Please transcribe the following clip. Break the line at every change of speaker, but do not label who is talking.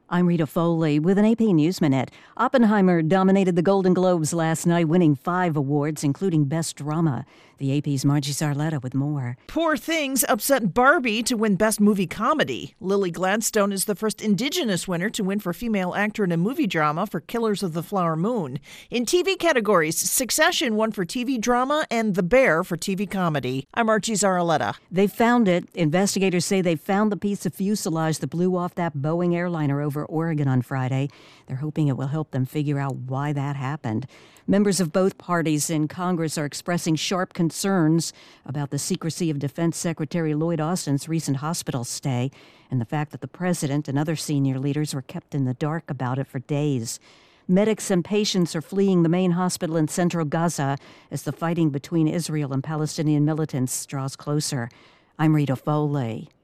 I'm Rita Foley with an AP News Minute. Oppenheimer dominated the Golden Globes last night, winning 5 awards, including Best Drama. The AP's Margie Sarletta with more.
Poor Things upset Barbie to win Best Movie Comedy. Lily Gladstone is the first Indigenous winner to win for Female Actor in a Movie Drama for Killers of the Flower Moon. In TV categories, Succession won for TV Drama and The Bear for TV Comedy. I'm Margie Sarletta.
They found it. Investigators say they found the piece of fuselage that blew off that Boeing airliner over Oregon on Friday. They're hoping it will help them figure out why that happened. Members of both parties in Congress are expressing sharp concerns about the secrecy of Defense Secretary Lloyd Austin's recent hospital stay and the fact that the president and other senior leaders were kept in the dark about it for days. Medics and patients are fleeing the main hospital in central Gaza as the fighting between Israel and Palestinian militants draws closer. I'm Rita Foley.